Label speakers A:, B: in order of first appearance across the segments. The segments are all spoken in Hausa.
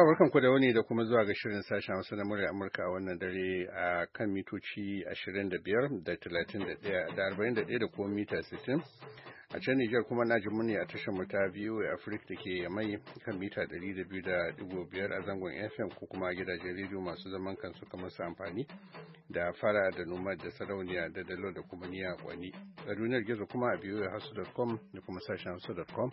A: barkanku da wani da kuma zuwa ga shirin sashen Hausa na murya Amurka a wannan dare a kan mitoci 25 da 31 da 41 da kuma mita 60. A can Nijar kuma na ji muni a tashar mu ta VOA Africa da ke mai kan mita 200.5 a zangon FM ko kuma gidajen rediyo masu zaman kansu kamar su amfani da fara da noma da sarauniya da dalo da kuma niya kwani. A duniyar gizo kuma a voahausa.com da kuma sashen hausa.com.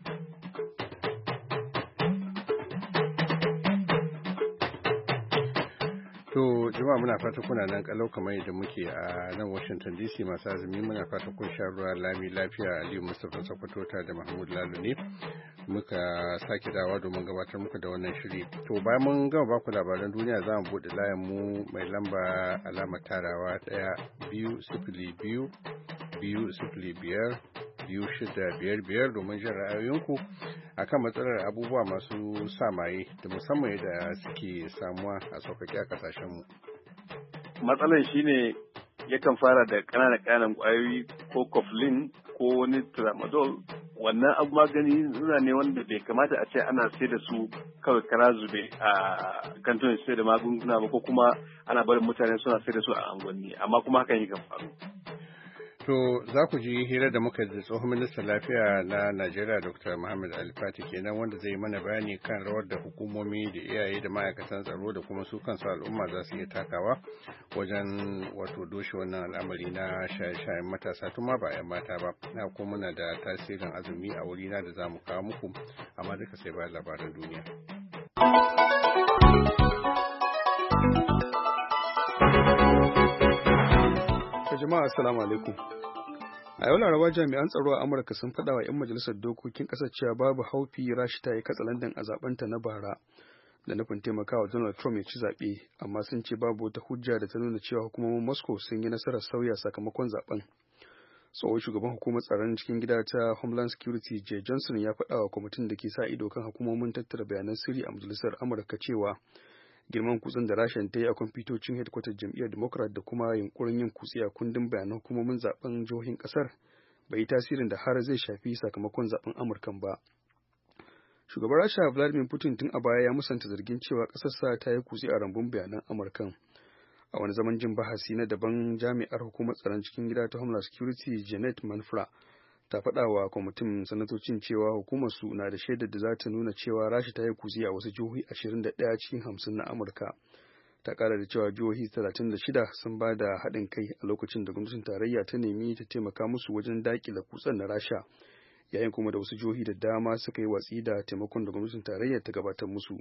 A: To jama'a muna fata kuna nan kalau kamar yadda muke a nan Washington DC masu azumi muna fata kun sha ruwa lami lafiya. Aliyu Mustapha Sokoto da Mahmud Lalo ne muka sake dawa domin gabatar muku da wannan shiri. To bayan mun gama baku labaran duniya za mu buɗe layin mu mai lamba alamar tarawa 1-2-2-0-5-2-6-5 domin jin ra'ayoyinku akan matsalar abubuwa masu sa maye da musamman da suke samuwa a sauƙaƙe a ƙasashenmu.
B: Matsalar shine yakan fara da ƙananan ƙwayoyi ko cofflin ko wani tramadol. Wannan abu magani nuna ne wanda bai kamata a ce ana sai da su kawai kara zube a kantonin sai da magunguna ba ko kuma ana barin mutane suna sai da su a unguwanni, amma kuma hakan yakan faru.
A: To za ku ji hira da muka da tsohon ministan lafiya na Najeriya Dr. Muhammad Alifati kenan wanda zai mana bayani kan rawar da hukumomi da iyaye da ma'aikatan tsaro da kuma su kansu al'umma za su iya takawa wajen wato doshe wannan al'amari na shaye-shayen matasa tun ma ba 'yan mata ba. Na kuma muna da tasirin azumi a wurina da za mu kawo muku amma duka sai bayan labaran duniya.
C: Jama'a assalamu alaikum. A yau Laraba jami'an tsaro a Amurka sun faɗa wa 'yan majalisar dokokin ƙasar cewa babu haufi Rashi ta yi katsalandan a zabenta na bara da nufin taimakawa Donald Trump ya ci zaɓe, amma sun ce babu wata hujja da ta nuna cewa hukumomin Moscow sun yi nasarar sauya sakamakon zaben. Tsohon shugaban hukumar tsaron cikin gida ta Homeland Security Jay Johnson ya faɗa wa kwamitin da ke sa ido kan hukumomin tattara bayanan sirri a majalisar Amurka cewa girman kutsen da rashin ta yi a kwamfutocin headquarter jam'iyyar democrat da kuma yunkurin yin kutse a kundin bayanan hukumomin zaben jihohin kasar bai yi tasirin da har zai shafi sakamakon zaben amurkan ba. Shugaban rasha Vladimir Putin tun a baya ya musanta zargin cewa kasarsa ta yi kutse a rambun bayanan amurkan. A wani zaman jin bahasi na daban, jami'ar hukumar tsaron cikin gida ta Homeland Security Janet Manfra ta faɗa wa kwamitin sanatocin cewa hukumar su na da shaidar da za ta nuna cewa Rasha ta yi kutse a wasu jihohi 21 cikin 50 na Amurka. Ta ƙara da cewa jihohi 36 sun ba da haɗin kai a lokacin da gwamnatin tarayya ta nemi ta taimaka musu wajen daƙile kutsen na Rasha, yayin kuma da wasu jihohi da dama suka yi watsi da taimakon da gwamnatin tarayya ta gabatar musu.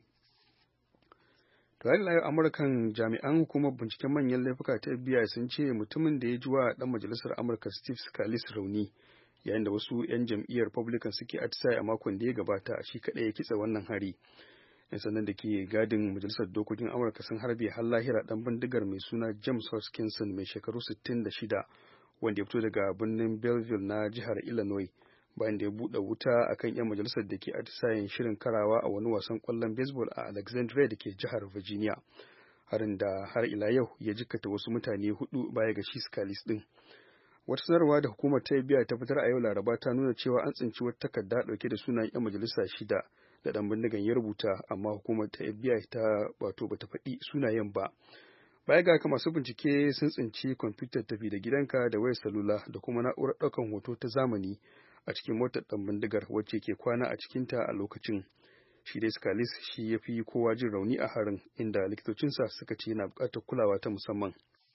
C: Tare da Amurkan jami'an hukumar binciken manyan laifuka ta FBI sun ce mutumin da ya ji wa ɗan majalisar Amurka Steve Scalise rauni yayin da wasu 'yan jam'iyyar Republican suke atisaye a makon da ya gabata shi kaɗai ya kitsa wannan hari. 'Yan sandan da ke gadin majalisar dokokin Amurka sun harbe har lahira ɗan bindigar mai suna James Hoskinson mai shekaru 66 wanda ya fito daga birnin Belleville na jihar Illinois bayan da ya buɗe wuta akan 'yan majalisar da ke atisayen shirin karawa a wani wasan ƙwallon baseball a Alexandria da ke jihar Virginia. Harin da har ila yau ya jikkata wasu mutane 4 baya ga shi Scalise ɗin. Wata sanarwa da hukumar ta biya ta fitar a yau Laraba ta nuna cewa an tsinci wata takarda dauke da sunayen 'yan majalisa 6 da dan bindigan ya rubuta, amma hukumar ta FBI ta bata faɗi sunayen ba. Baya ga haka masu bincike sun tsinci kwamfutar tafi da gidanka da wayar salula da kuma na'urar ɗaukan hoto ta zamani a cikin motar dan bindigar wacce ke kwana a cikinta a lokacin. Shi dai Scalise shi ya fi kowa jin rauni a harin, inda likitocinsa suka ce yana buƙatar kulawa ta musamman.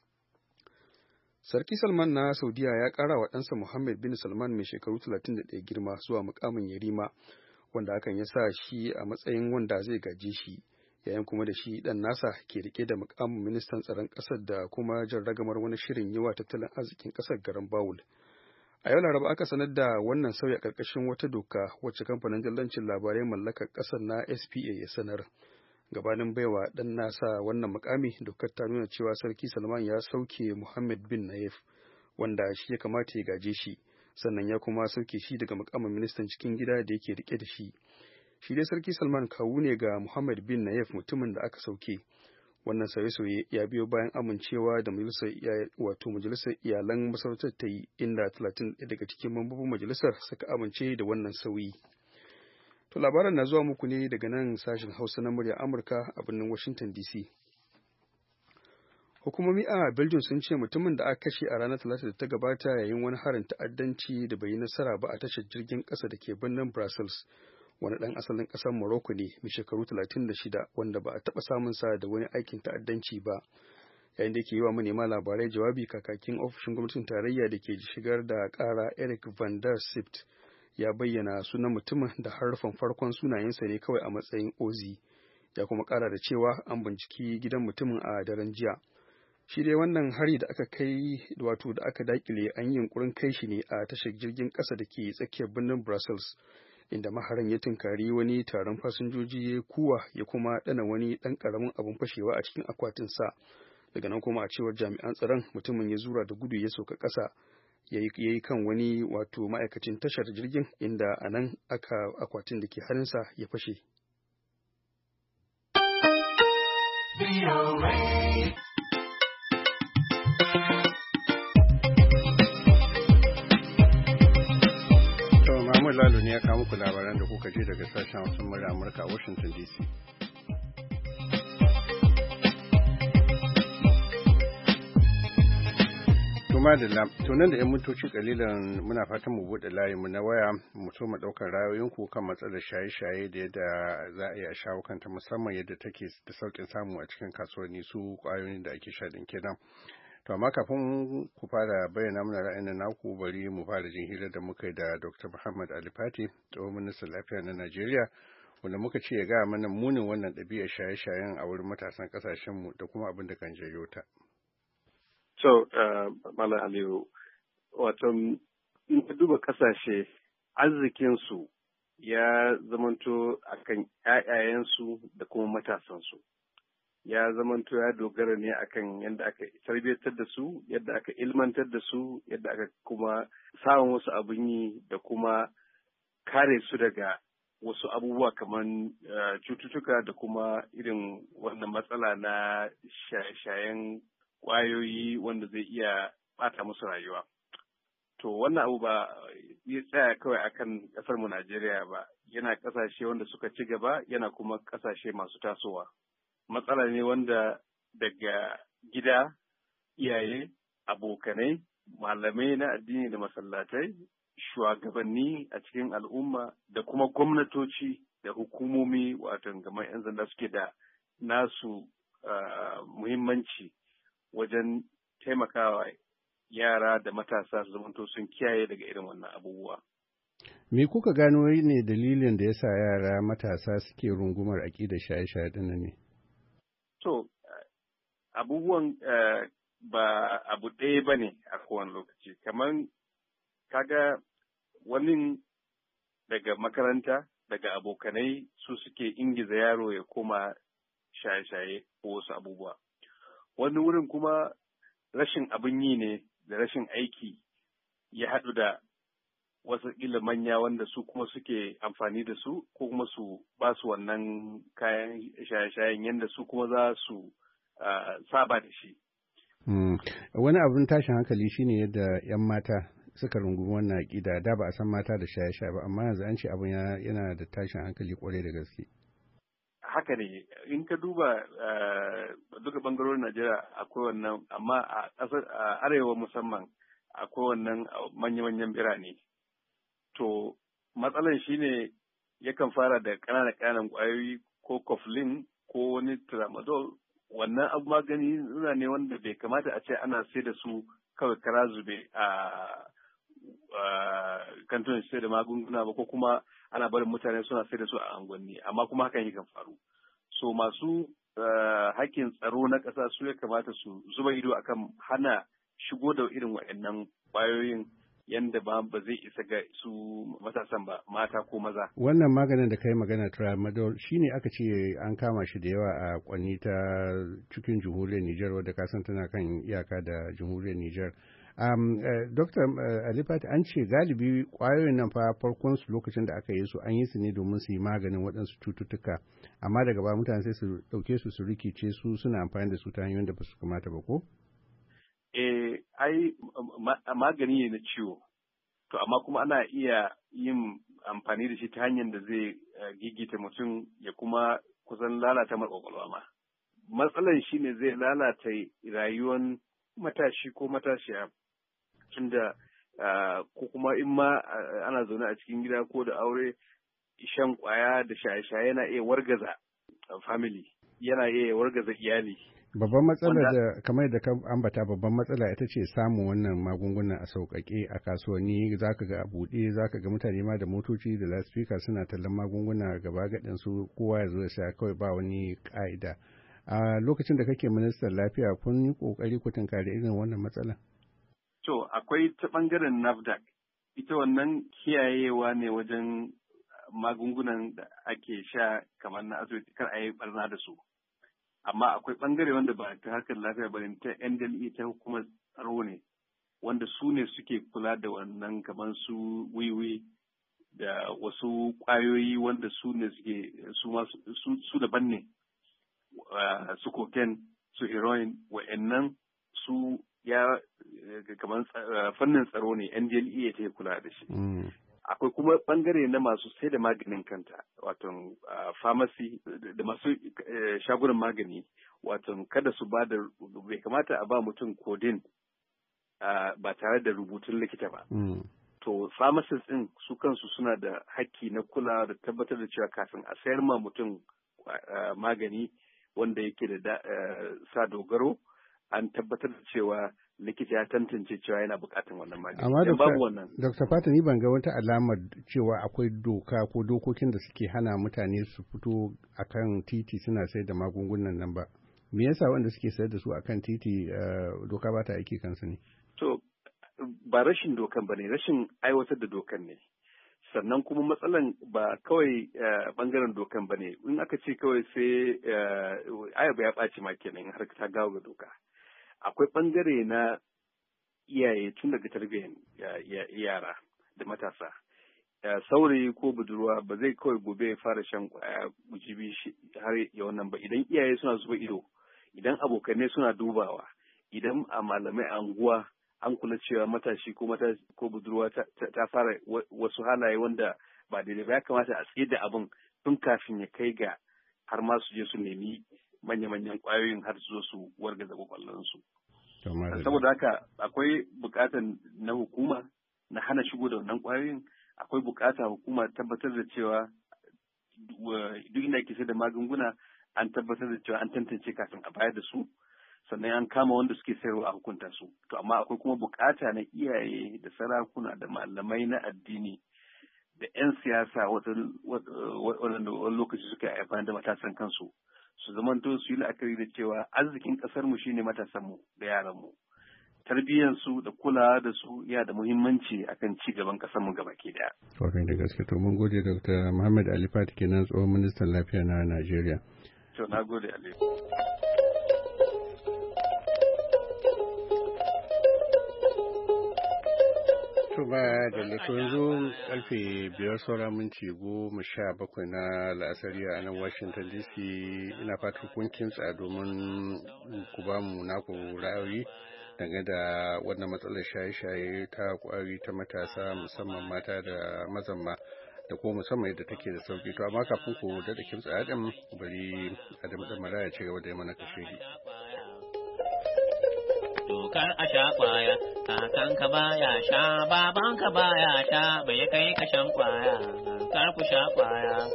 C: Sarki Salman na Saudiya ya ƙara wa ɗansa Mohammed bin Salman mai shekaru 31 girma zuwa mukamin yarima, wanda hakan ya sa shi a matsayin wanda zai gaje shi, yayin kuma da shi ɗan nasa ke rike da mukamin ministan tsaron ƙasar da kuma jan ragamar wani shirin yi wa tattalin arzikin ƙasar garan bawul. A yau Laraba aka sanar da wannan sauya ƙarƙashin wata doka wacce kamfanin dillancin labarai mallakar ƙasar na SPA ya sanar. Gabanin baiwa ɗan nasa wannan mukami, dokar ta nuna cewa Sarki Salman ya sauke Mohammed bin Nayef, wanda shi ya kamata ya gaje shi, sannan ya kuma sauke shi daga mukamin ministan cikin gida da yake rike da shi. Shi dai Sarki Salman kawu ne ga Mohammed bin Nayef, mutumin da aka sauke. Wannan sauye-sauye ya biyo bayan amincewa da majalisar iyalan masarautar ta yi, inda 31 daga cikin mambobin majalisar suka amince da wannan sauyi. To labaran na zuwa muku ne daga nan sashen Hausa na murya Amurka a birnin Washington DC. Hukumomi a Belgium sun ce mutumin da aka kashe a ranar Talata da ta gabata yayin wani harin ta'addanci da bai yi nasara ba a tashar jirgin ƙasa da ke birnin Brussels. Wani ɗan asalin ƙasar Morocco ne mai shekaru 36 wanda ba a taɓa samun sa da wani aikin ta'addanci ba. Yayin da ke yi wa manema labarai jawabi, kakakin ofishin gwamnatin tarayya da ke shigar da ƙara Eric van der Sipt ya bayyana sunan mutumin da harfan farkon sunayensa ne kawai a matsayin Ozi. Ya kuma ƙara da cewa an binciki gidan mutumin a daren jiya. Shi dai wannan hari da aka kai wato da aka dakile an yi yunkurin kai shi ne a tashar jirgin ƙasa da ke tsakiyar birnin Brussels, inda maharan ya tunkari wani taron fasinjoji ya kuwa ya kuma ɗana wani ɗan ƙaramin abin fashewa a cikin akwatinsa. Daga nan kuma a cewar jami'an tsaron mutumin ya zura da gudu ya sauka ƙasa ya yi kan wani wato ma'aikacin tashar jirgin, inda a nan akwatin da ke hannunsa ya fashe.
A: Mahmud Lalo ne ya kawo muku labaran da kuka ji daga sashen Hausa murya Amurka a Washington DC. To nan da 'yan mintoci kalilan muna fatan mu buɗe layinmu na waya mu so mu ɗaukar ra'ayoyinku kan matsalar shaye-shaye da yadda za a iya shawo kanta, musamman yadda take da sauƙin samu a cikin kasuwanni su ƙwayoyin da ake sha ɗin kenan. To amma kafin ku fara bayyana mana ra'ayin naku, bari mu fara jin hirar da muka yi da Dr. Muhammad Ali Fati, tsohon ministan lafiya na Najeriya, wanda muka ce ya gaya mana munin wannan ɗabi'ar shaye-shayen a wurin matasan ƙasashenmu da kuma abin da kan janyo ta.
B: So, Malam Aliyu, wato in ka duba ƙasashe arzikinsu ya zamanto akan ‘ya'yayensu da kuma matasansu. Ya zamanto ya dogara ne akan yadda aka tarbiyyantar da su, yadda aka ilmantar da su, yadda aka kuma samun wasu abin yi da kuma kare su daga wasu abubuwa kamar cututtuka da kuma irin wannan matsala na shaye-shayen ƙwayoyi wanda zai iya ɓata musu rayuwa. To wannan abu ba ya tsaya kawai akan ƙasarmu Najeriya ba, yana ƙasashe wanda suka ci gaba, yana kuma ƙasashe masu tasowa. Matsala ne wanda daga gida, iyaye, abokanai, malamai na addini da masallatai, shugabanni a cikin al'umma da kuma gwamnatoci da hukumomi wato kamar 'yan sanda suke da nasu muhimmanci wajen taimakawa yara da matasa su zamanto sun kiyaye daga irin wannan abubuwa.
A: Me kuka gano ne dalilin da yasa yara matasa suke rungumar aƙidar shaye-shaye ɗin ne?
B: To, abubuwan ba abu ɗaya ba ne a kowane lokaci. Kamar kaga wani daga makaranta, daga abokanai su suke ingiza yaro ya koma shaye-shaye ko wasu abubuwa. Wani wurin kuma rashin abin yi ne da rashin aiki ya haɗu da wasu manya wanda su kuma suke amfani da su ko kuma su ba su wannan kayan shaye-shayen yadda su kuma za su saba da shi.
A: Wani abin tashin hankali shine yadda 'yan mata suka rungumi wannan aƙida. Da ba a san mata da shaye-shaye ba, amma yanzu an ce abin yana da tashin hankali kwarai da gaske.
B: Haka ne, in ka duba duka bangarorin Najeriya akwai wannan, amma a arewa musamman akwai wannan manya-manyan birane. To, matsalan shine yakan fara da ƙananan ƙwayoyi ko cofflin ko wani tramadol. Wannan abu magani nuna ne wanda bai kamata a ce ana sai da su kawai kara zube a kantunan sai da magunguna ba, ko kuma ana barin mutane suna sai da su a unguwanni, amma kuma hakan yakan faru. So masu hakkin tsaro na ƙasa su ya kamata su zuba ido akan hana shigo da irin waɗannan ƙwayoyin yanda ba zai isa ga su matasan ba, mata ko maza. Wannan
A: maganin da kai magana tramadol shine aka ce an kama shi da yawa a kwanni ta cikin jamhuriyar Nijar, wadda kasan tana kan iyaka da jamhuriyar Nijar. Dr. Alifat, an ce galibi ƙwayoyin nan fa farkon su lokacin da aka yi su an yi su ne domin su yi maganin waɗansu cututtuka, amma daga ba mutane sai su ɗauke su rikice su suna amfani da su ta hanyoyin da ba su kamata ba ko?
B: Ai magani ne na ciwo, to amma kuma ana iya yin amfani da shi ta hanyar da zai gigita mutum ya kuma kusan lalata mar kwakwalwa ma. Matsalan shi ne zai lalata rayuwar matashi ko matashiya, tunda ko kuma in ma ana zaune a cikin gida ko da aure, shan kwaya da shaye-shaye yana iya wargaza family, yana iya wargaza iyali.
A: Babban matsala da kamar da ka ambata, babban matsala ita ce samun wannan magunguna a sauƙaƙe a kasuwanni. Zaka ga a buɗe, zaka ga mutane ma da motoci da lasfika suna tallan magunguna gaba gaɗin su, kowa ya zo ya sha kawai ba wani ƙa'ida. A lokacin da kake ministan lafiya, kun yi ƙoƙari ku tunkari irin wannan matsala?
B: To, akwai ta ɓangaren NAFDAC, ita wannan kiyayewa ne wajen magungunan da ake sha kamar na asibiti, kar a yi barna da su. Amma akwai ɓangare wanda ba ta harkar lafiya ba ne, ta NDLE, ta hukumar tsaro ne, wanda su ne suke kula da wannan, kamar su wiwi da wasu ƙwayoyi wanda su ne suke su daban ne, su cocaine, su heroin, wa'annan su ya kamar fannin tsaro ne, NDLEA ta kula da shi. Akwai kuma bangare na masu sai da maganin kanta, wato pharmacy da masu shagunan magani, wato kada su ba da, bai kamata a ba mutum codeine ba tare da rubutun likita ba. To pharmacists din su kansu suna da hakki na kula da tabbatar da cewa kafin a sayar ma mutum magani wanda yake da sa dogaro, an tabbatar da cewa likita ya tantance cewa yana bukatan wannan magani.
A: Amma babu wannan. Dr. Fata, ni ban ga wata alamar cewa akwai doka ko dokokin da suke hana mutane su fito akan titi suna sayar da magungunan nan ba. Me yasa wanda suke sayar da su akan titi doka ba ta aiki kansu ne?
B: To, ba rashin dokan ba ne, rashin aiwatar da dokan ne. Sannan kuma matsalan ba kawai bangaren dokan ba ne, in aka ce kawai sai ayaba ya ɓaci ma kenan har ta gawo ga doka. Akwai ɓangare na iyaye tun daga tarbiyyar yara da matasa. Saurayi ko budurwa ba zai kawai gobe ya fara shan kwaya jibi har ya wannan ba. Idan iyaye suna zuba ido, idan abokanai suna dubawa, idan a malamai anguwa an kula cewa matashi ko budurwa ta fara wasu halaye wanda ba daidai ba, ya kamata a tsaye da abin tun kafin ya kai ga har ma su je su nemi manya-manyan ƙwayoyin har su zo su wargaza kwakwallonsu. Saboda haka akwai buƙatar na hukuma na hana shigo da wannan ƙwayoyin, akwai buƙatar hukuma tabbatar da cewa duk inda ake sai da magunguna an tabbatar da cewa an tantance kafin a bayar da su, sannan an kama wanda suke sayarwa a hukunta su. To amma akwai kuma buƙata na iyaye da sarakuna da malamai na addini da 'yan siyasa waɗanda wani lokaci suka haifar da matasan kansu, su zamanto su yi la'akari da cewa arzikin ƙasarmu shine matasanmu da yaranmu. Tarbiyyansu da kulawa da su yana da muhimmanci akan ci gaban ƙasarmu gabaki daya.
A: Kwarai da gaske, to mun gode Dr. Muhammad Ali Fati kenan, tsohon ministan lafiya na Najeriya.
B: To na gode Ali.
A: ba da lato yanzu karfe 5:17 na la'asari a nan Washington DC. Ina fatan kun kintsa domin ku ba mu naku ra'ayi dangane da wannan matsalar shaye-shaye ta kwari ta matasa, musamman mata da mazamma, da ko musamman yadda take da sauki. To amma kafin ku daɗa kimtsa Adam, bari Adam ɗan Mara ya ci gaba da mana kashe.
D: Dokar a sha kwaya, kakanka baya sha, babanka baya sha, bai kai ka shan kwaya, kar ku sha kwaya.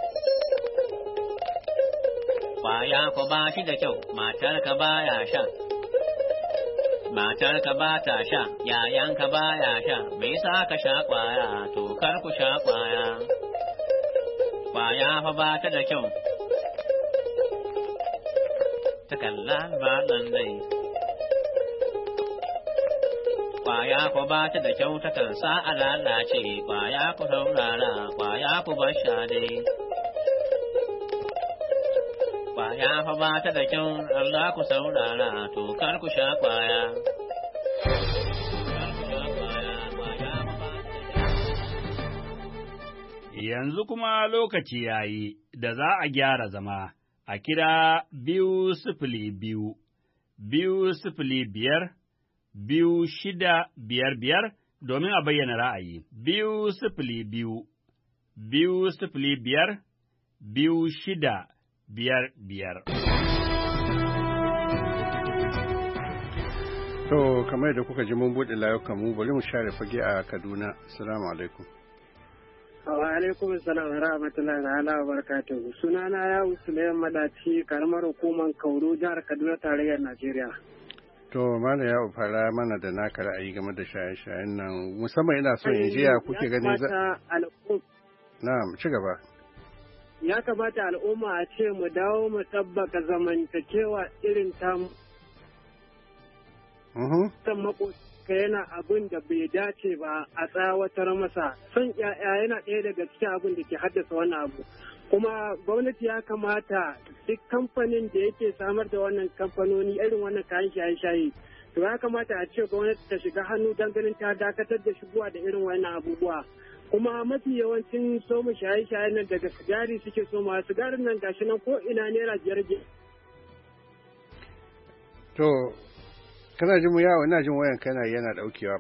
D: Kwaya ku ba shi da kyau, matarka baya sha. Matarka ba ta sha, yayanka baya sha, me yasa ka sha kwaya, to kar ku sha kwaya. Kwaya fa ba ta da kyau, ta kalla ba nan dai. Kwaya ku ba ta da kyau, ta kan sa a lalace, kwaya ku saurara, kwaya ku bar sha dai. Kwaya fa ba ta da kyau, Allah ku saurara, to kar ku sha kwaya.
E: Yanzu kuma lokaci ya yi da za a gyara zama a kira 202 205 2655 domin a bayyana ra'ayi. 202 2-0-5-2-6-5-5.
A: To, kamar da kuka ji mun buɗe layukan mu, bari mu share fage a Kaduna. Assalamu alaikum.
F: Wa alaikum assalam wa rahmatullahi wa barakatuhu. Sunana ya Usulayen Madaci, karamar hukumar Kauru, jihar Kaduna, tarayyar Najeriya.
A: To, mana ya fara mana da naka ra'ayi game da shaye-shayen nan, musamman ina son in ji ya kuke gani Na'am, ci gaba.
F: Ya kamata al'umma a ce mu dawo mu tabbaka zamantakewa irin tamu. San makoka yana abin da bai dace ba a tsawatar masa. Son ƴaƴa yana ɗaya daga cikin abin da ke haddasa wannan abu. Kuma gwamnati ya kamata duk kamfanin da yake samar da wannan kamfanoni irin wannan kayan shaye-shaye. To ya kamata a ce gwamnati ta shiga hannu don ganin ta dakatar da shigowa da irin wannan abubuwa. Kuma mafi yawancin soma shaye-shaye nan daga sigari suke soma. Sigarin nan gashi nan ko ina naira 5.
A: To, kana jin mu yawo, ina jin wayan kana yana daukewa.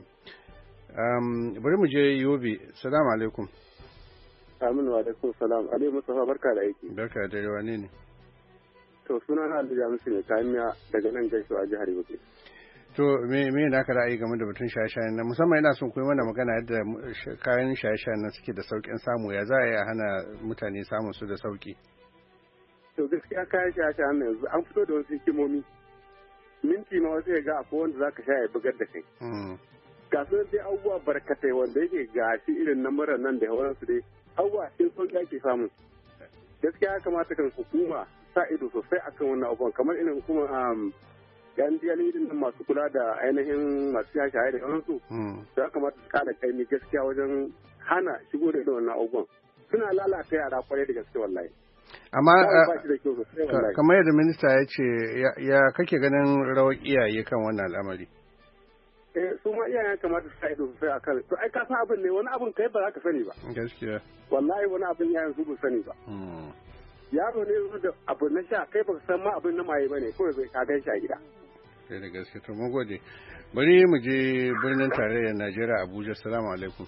A: Bari mu je Yobe. Assalamu alaikum.
G: Aminu wa alaikum salam. Ali Mustafa, barka da aiki.
A: Barka da yawa ne.
G: To, suna na Alhaji Hamisu ne kayan miya daga nan Gaisho a jihar Yobe.
A: To, me da ka ra'ayi game da batun shaye-shayen nan? Musamman ina son koyi mana magana yadda kayan shaye-shayen nan suke da sauƙin samu. Ya za a yi a hana mutane samun su da sauƙi?
G: To, gaskiya kayan shaye-shayen nan yanzu an fito da wasu hikimomi. Minti ma wasu ya ga akwai wanda za ka sha ya bugar da kai. Ga su dai abubuwa barkatai wanda yake ga shi irin na mura nan da yawansu dai abubuwa in sauƙi ake samun. Gaskiya ya kamata kan hukuma sa ido sosai akan wannan abubuwan kamar irin hukumar yan diyalidin nan masu kula da ainihin masu shaye da yawansu. Ya kamata su kada kaimi gaskiya wajen hana shigo da irin wannan abubuwan. Suna lalata yara kwarai da gaske wallahi.
A: Amma kamar yadda minista ya ce ya kake ganin rawar iyaye kan wannan al'amari?
G: Su ma iyayen kamata su sa ido sosai akan to ai ka san abin ne wani abin kai ba za ka sani ba.
A: Gaskiya.
G: Wallahi wani abin iyayen su ba sani ba. Yaro ne da abu na sha kai ba san ma abin na maye bane kawai zai ka gan shi a gida.
A: Sai da gaske to mun gode. Bari mu je birnin tarayyar Najeriya Abuja. Assalamu alaikum.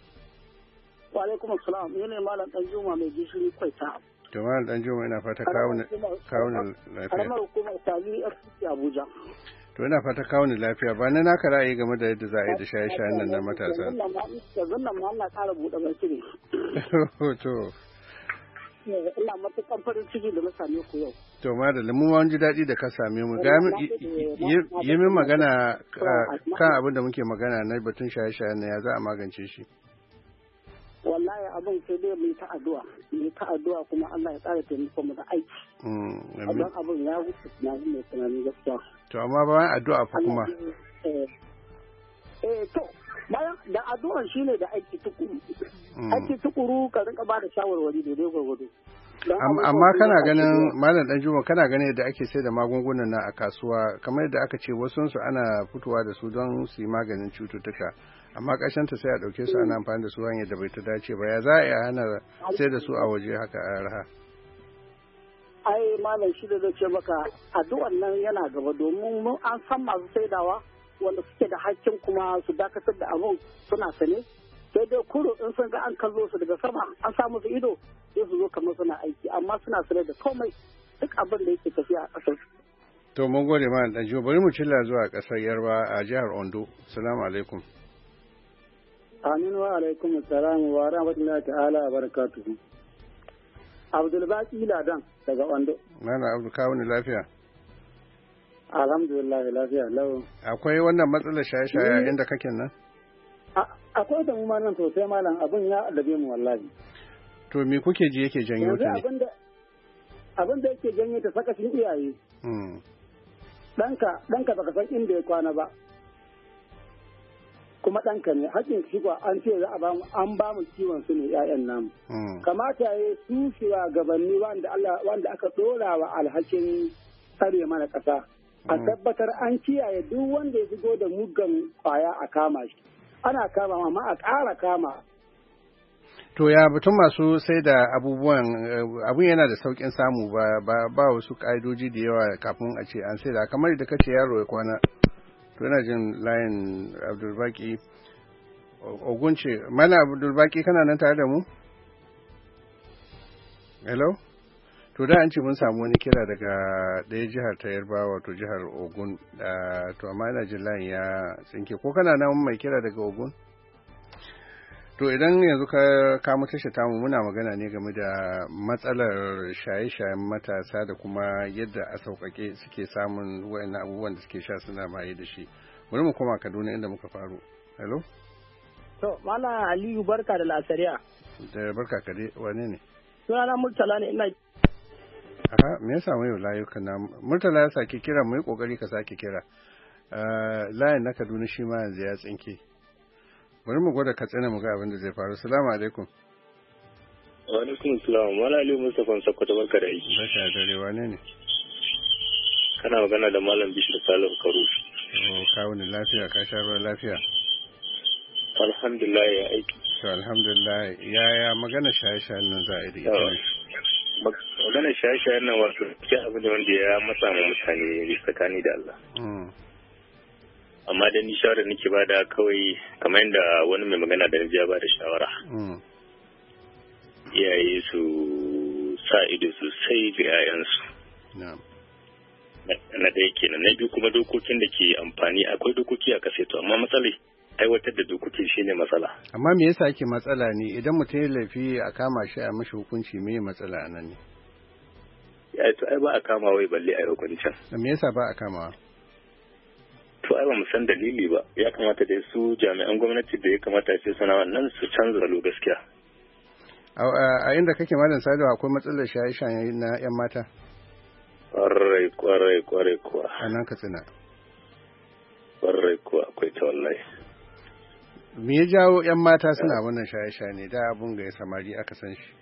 F: Wa alaikum assalam. Ni ne Malam Danjuma mai gishiri Kwaita.
A: To Malam Danjuma ina fata kawo lafiya.
F: Karamar hukumar Tali FCC Abuja.
A: To ina fata kawo ni lafiya. Ba na naka ra'ayi game da yadda za a yi da shaye-shayen nan na matasa.
F: Yanzu nan ma Allah ƙara buɗe baki ne.
A: To.
G: ina matuƙar farin ciki da na same ku yau.
A: To madalla mu ma ji daɗi da ka same mu. Yi min magana kan abin da muke magana na batun shaye-shaye na ya za a magance shi.
G: Wallahi abin sai dai mu yi ta addu'a kuma Allah ya ƙara taimako mu da aiki. Abin abin ya wuce tunani mai tunani gaskiya.
A: To amma bayan addu'a fa kuma.
G: To bayan da addu'an shine da aiki tukuru. Aiki tukuru ka rinka ba da shawarwari daidai gwargwado.
A: Amma kana ganin Malam Danjuma kana ganin yadda ake sai da magungunan na a kasuwa kamar yadda aka ce wasunsu ana fitowa da su don su yi maganin cututtuka amma ƙashanta sai a ɗauke su ana amfani da su hanyar da bai ta dace ba ya za a yi hana sai da su a waje haka a arha.
G: Ai malam shi da zai ce maka addu'an nan yana gaba domin mun an san masu saidawa wanda suke da hakkin kuma su dakatar da abun suna sane sai dai kuro in sun ga an kallo su daga sama an samu su ido sai su zo kamar suna aiki amma suna sane da komai duk abin da yake tafiya a ƙasar.
A: To mun gode ma dan jiwo bari mu cilla zuwa ƙasar Yarba a jihar Ondo. Assalamu alaikum.
G: Aminu wa alaikum assalam wa rahmatullahi ta'ala wa barakatuhu. Abdul Baqi Ladan daga Ondo.
A: Mana Abdul kawo ni lafiya.
G: Alhamdulillah lafiya lau.
A: Akwai wannan matsalar shaye-shaye inda kake nan?
G: Akwai da mu ma nan sosai malam abin ya adabe mu wallahi.
A: To me kuke ji yake janyo ta ne?
G: Abin da yake janyo ta sakacin iyaye. Ɗanka baka san inda ya kwana ba. Kuma ɗanka ne hakkin shi kuwa an ce za a ba mu an ba mu kiwon su ne ƴaƴan namu. Kamata ya su gabanni wanda aka ɗora wa alhakin tsare mana ƙasa. A tabbatar an kiyaye duk wanda ya shigo da muggan kwaya a kama shi. Ana kama amma a ƙara kama.
A: To ya batun masu sai da abubuwan abun yana da sauƙin samu ba wasu ƙa'idoji da yawa kafin a ce an sai da kamar da kace yaro ya kwana. To yana jin layin Abdulbaki Ogunce. Mana Abdulbaki kana nan tare da mu? Hello? To da an ce mun samu wani kira daga ɗaya jihar ta Yarbawa wato jihar Ogun, to amma ina jin layin ya tsinke. Ko kana nan mai kira daga Ogun? To idan yanzu ka kamo tashi tamu muna magana ne game da matsalar shaye-shayen matasa da kuma yadda a sauƙaƙe suke samun wayannan abubuwan da suke sha suna maye da shi. Bari mu koma Kaduna inda muka faru. Hello?
H: To, Malam Aliyu barka da lasariya.
A: Da barka ka dai, wane ne?
H: Sunana Murtala ne ina.
A: Aha, me yasa mai layukan na Murtala ya sake kira, mu yi kokari ka sake kira. Layin na Kaduna shi ma yanzu ya tsinke. Bari mu gwada Katsina mu ga abin da zai faru. Assalamu alaikum.
I: Wa alaikum salam. Malam Aliyu Mustapha Sokoto barka da aiki.
A: Barka da dare, wane ne?
I: Kana magana da Malam Bishir Salihu Karufi.
A: Oh, kawo ni lafiya, ka sha ruwa lafiya.
I: Alhamdulillah ya aiki.
A: To alhamdulillah, yaya magana shaye-shayen nan za a yi da ita?
I: Magana shaye-shayen nan wato ke abu ne wanda ya matsa ma mutane tsakani da Allah. Amma da ni shawara nake bada kawai kamar yadda wani mai magana da ya ba da shawara. Iyaye su sa ido sosai ga 'ya'yansu. Na ɗaya kenan. Na biyu kuma dokokin da ke amfani akwai dokoki a kasa to amma matsalai aiwatar da dokoki shine matsala.
A: Amma me yasa ake matsala ne idan mutum ya laifi a kama shi a mashi hukunci me matsala a nan ne?
I: Ya to ai ba a kama wai balle ai hukuncin.
A: Me yasa ba a kamawa?
I: To ai ba mu san dalili ba. Ya kamata da su jami'an gwamnati da ya kamata ce suna wannan su canza lo gaskiya.
A: A inda kake malam Salihu akwai matsalar shaye-shaye na 'yan mata?
I: Kwarai kuwa.
A: A nan Katsina.
I: Kwarai kuwa akwai ta wallahi.
A: Me ya jawo 'yan mata suna wannan shaye-shaye ne da abun ga samari aka san shi?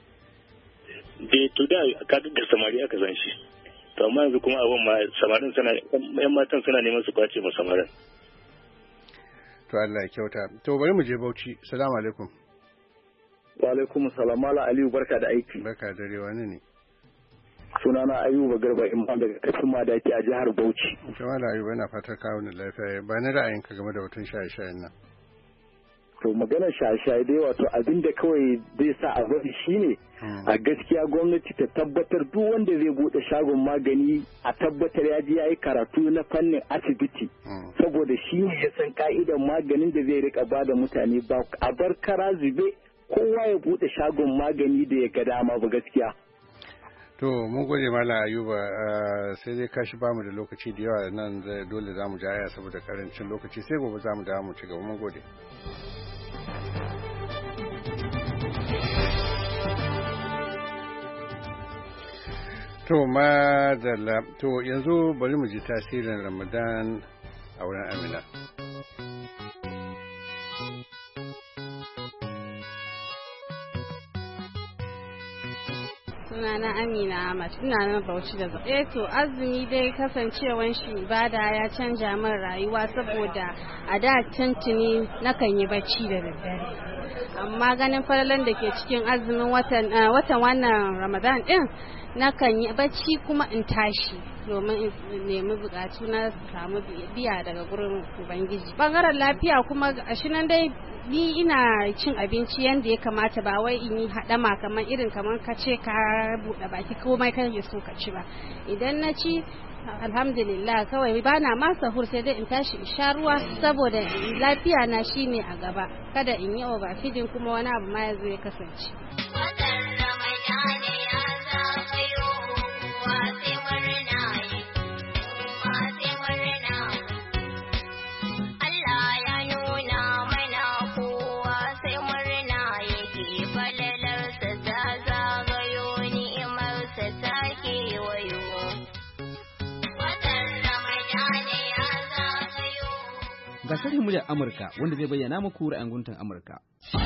I: To da kaga ga samari aka san shi. To amma yanzu kuma abun ma samarin suna 'yan matan suna neman su kwace ma samarin.
A: To Allah ya kyauta. To bari mu je Bauchi. Assalamu alaikum.
J: Wa alaikum salam. Malam Aliyu barka da aiki.
A: Barka da dare, wani ne?
J: Sunana Ayuba Garba Imam daga kafin madaki a jihar Bauchi.
A: Malam Ayuba yana fatar kawo ni lafiya. Ba ni ra'ayinka game da batun shaye-shayen nan.
J: To maganar shaye-shaye dai wato abin da kawai zai sa a bari shine a gaskiya gwamnati ta tabbatar duk wanda zai bude shagon magani a tabbatar ya je ya yi karatu na fannin asibiti saboda shi ne ya san ka'idan maganin da zai rika ba da mutane ba a bar kara zube kowa ya bude shagon magani da ya ga dama ba gaskiya.
A: To mun gode Malam Ayuba, sai dai kashi bamu da lokaci da yawa nan dole za mu jaya saboda karancin lokaci sai gobe za mu dawo mu ci gaba. Mun gode. To madalla, to yanzu bari mu ji tasirin Ramadan a wurin Amina.
K: Sunana Amina Ahmad, ina nan Bauchi da to azumi dai kasancewan shi ibada ya canja min rayuwa saboda a da tuntuni nakan yi bacci da daddare. Amma ganin falalan da ke cikin azumin watan wannan Ramadan din nakan yi bacci kuma in tashi domin in nemi bukatu na samu biya daga gurin Ubangiji. Bangaren lafiya kuma gashi nan dai ni ina cin abinci yadda ya kamata ba wai in yi haɗama kamar ka ce ka buɗe baki komai kan ya so ka ci ba. Idan na ci alhamdulillah kawai ba na ma sahur sai dai in tashi in sha ruwa saboda lafiya na shine a gaba kada in yi overfeeding kuma wani abu ma ya zo ya kasance.
L: Ga sharhin muryar Amurka wanda zai bayyana muku ra'ayin gwamnatin Amurka.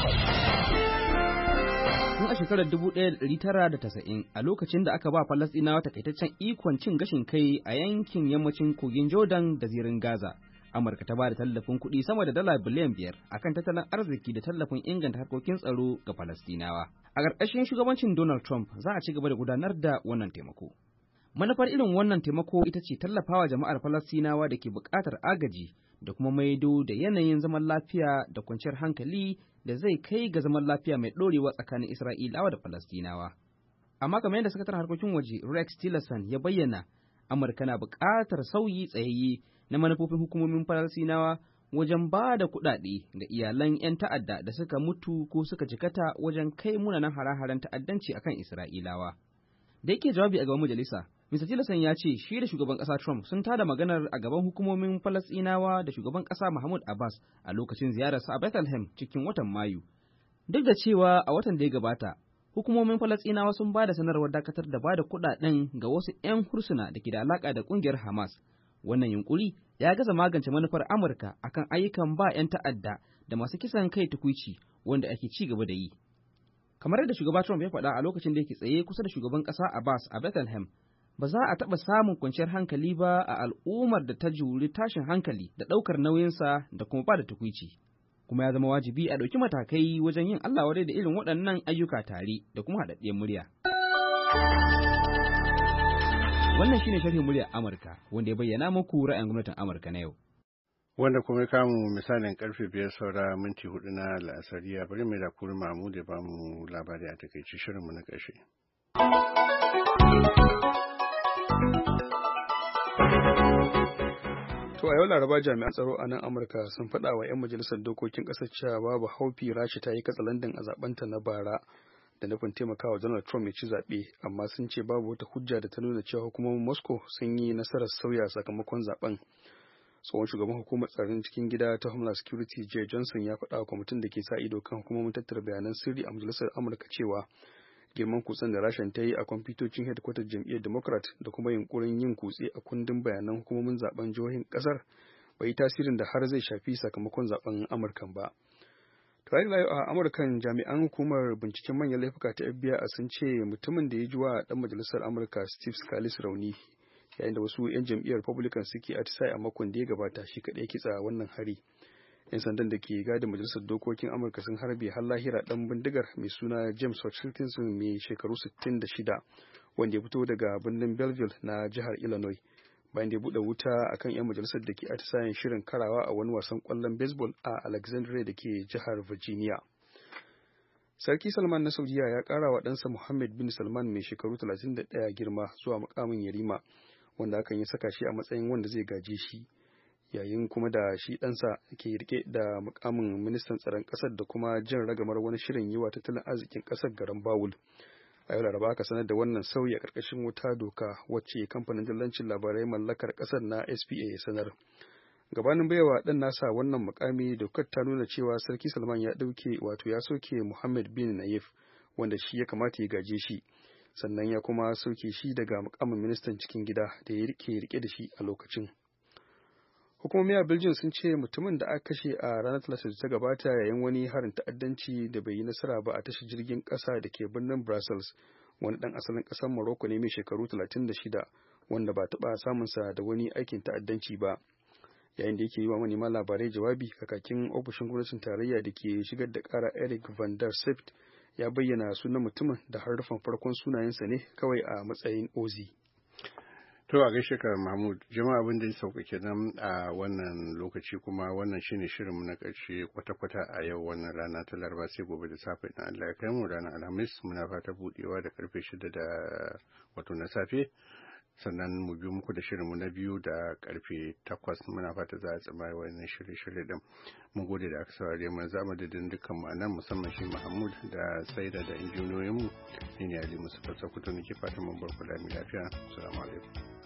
L: Tun a shekarar 1990 a lokacin da aka ba Falasɗinawa takaitaccen ikon cin gashin kai a yankin yammacin kogin Jordan da zirin Gaza, Amurka ta ba da tallafin kuɗi sama da dala biliyan 5 akan tattalin arziki da tallafin inganta harkokin tsaro ga Falasɗinawa. A ƙarƙashin shugabancin Donald Trump za a ci gaba da gudanar da wannan taimako. Manufar irin wannan taimako ita ce tallafawa jama'ar Falasɗinawa da ke buƙatar agaji da kuma maido da yanayin zaman lafiya da kwanciyar hankali da zai kai ga zaman lafiya mai ɗorewa tsakanin Isra'ilawa da Falastinawa. Amma kamar yadda sakataren harkokin waje Rex Tillerson ya bayyana, Amurka na buƙatar sauyi tsayayye na manufofin hukumomin Falasɗinawa wajen ba da kuɗaɗe ga iyalan 'yan ta'adda da suka mutu ko suka jikata wajen kai munanan hare-haren ta'addanci akan Isra'ilawa. Da yake jawabi a gaban majalisa, Mr. Tillerson ya ce shi da shugaban ƙasa Trump sun tada maganar a gaban hukumomin Falasɗinawa da shugaban ƙasa Mahmud Abbas a lokacin ziyararsa a Bethlehem cikin watan Mayu. Duk da cewa a watan da ya gabata, hukumomin Falasɗinawa sun ba da sanarwar dakatar da ba da kuɗaɗen ga wasu 'yan hursuna da ke da alaƙa da ƙungiyar Hamas. Wannan yunkuri ya gaza magance manufar Amurka akan ayyukan ba 'yan ta'adda da masu kisan kai tukuici wanda ake ci gaba da yi. Kamar yadda shugaba Trump ya faɗa a lokacin da yake tsaye kusa da shugaban ƙasa Abbas a Bethlehem, ba za a taɓa samun kwanciyar hankali ba a al'ummar da ta juri tashin hankali da ɗaukar nauyinsa da kuma ba da tukuici. Kuma ya zama wajibi a ɗauki matakai wajen yin Allah wadai da irin waɗannan ayyuka tare da kuma haɗaɗɗiyar murya. Wannan shine sharhin muryar Amurka wanda ya bayyana muku ra'ayin gwamnatin Amurka na yau.
A: Wanda kuma kamu misalin karfe 5 saura minti 4 na la'asariya, bari mai da kuri Mahmud ya bamu labari a takaici shirinmu na ƙarshe.
C: To a yau Laraba jami'an tsaro a nan Amurka sun faɗa wa 'yan majalisar dokokin ƙasar cewa babu haufi Rasha ta yi katsalandan a zabenta na bara da nufin taimakawa Donald Trump ya ci zaɓe, amma sun ce babu wata hujja da ta nuna cewa hukumomin Moscow sun yi nasarar sauya sakamakon zaben. Tsohon shugaban hukumar tsaron cikin gida ta Homeland Security Jay Johnson ya faɗa wa kwamitin da ke sa ido kan hukumomin tattara bayanan sirri a majalisar Amurka cewa girman kutsen da Rashan ta yi a kwamfutocin headquarter jam'iyyar Democrat da kuma yunkurin yin kutse a kundin bayanan hukumomin zaben jihohin kasar bai yi tasirin da har zai shafi sakamakon zaben Amurkan ba. Tare a Amurkan jami'an hukumar binciken manyan laifuka ta FBI sun ce mutumin da ya ji wa dan majalisar Amurka Steve Scalise rauni yayin da wasu 'yan jam'iyyar Republican suke atisaye a makon da ya gabata shi kaɗai kitsa wannan hari. 'Yan sandan da ke gadin majalisar dokokin Amurka sun harbe har lahira dan bindigar mai suna James Hutchinson mai shekaru 66 wanda ya fito daga birnin Belleville na jihar Illinois bayan da ya buɗe wuta akan 'yan majalisar da ke atisayen shirin karawa a wani wasan ƙwallon baseball a Alexandria da ke jihar Virginia. Sarki Salman na Saudiya ya ƙara wa ɗansa Mohammed bin Salman mai shekaru 31 girma zuwa mukamin yarima, wanda hakan ya saka shi a matsayin wanda zai gaje shi, yayin kuma da shi ɗansa ke rike da mukamin ministan tsaron ƙasar da kuma jin ragamar wani shirin yi wa tattalin arzikin ƙasar garan Bawul. A yau Laraba aka sanar da wannan sauyi a ƙarƙashin wata doka wacce kamfanin dillancin labarai mallakar ƙasar na SPA ya sanar. Gabanin baiwa ɗan nasa wannan mukami, dokar ta nuna cewa Sarki Salman ya soke Mohammed bin Nayef wanda shi ya kamata ya gaje shi, sannan ya kuma sauke shi daga mukamin ministan cikin gida da ya rike da shi a lokacin. Hukumomi a Belgium sun ce mutumin da aka kashe a ranar Talata da ta gabata yayin wani harin ta'addanci da bai yi nasara ba a tashar jirgin ƙasa da ke birnin Brussels, wani ɗan asalin ƙasar Morocco ne mai shekaru 36 wanda ba taɓa samunsa da wani aikin ta'addanci ba. Yayin da yake yi wa manema labarai jawabi, kakakin ofishin gwamnatin tarayya da ke shigar da ƙara Eric van der Sept ya bayyana sunan mutumin da harufan farkon sunayensa ne kawai a matsayin Ozi.
A: To a gaishe ka Mahmud, jama'a abin da ya sauka kenan a wannan lokaci, kuma wannan shine shirinmu na ƙarshe kwata-kwata a yau wannan rana ta Laraba, sai gobe da safe idan Allah ya kai mu ranar Alhamis muna fata budewa da karfe 6 da wato na safe, sannan mu biyo muku da shirinmu na biyu da karfe 8 muna fata za a tsama wannan shirye-shirye din. Mun gode da aka saurare mu, za mu da dukkan mu anan, musamman shi Mahmud da Saida da injiniyoyinmu. Ni ne Ali Musa Fatsakuto nake fatan mun bar ku da lafiya. Assalamu alaikum.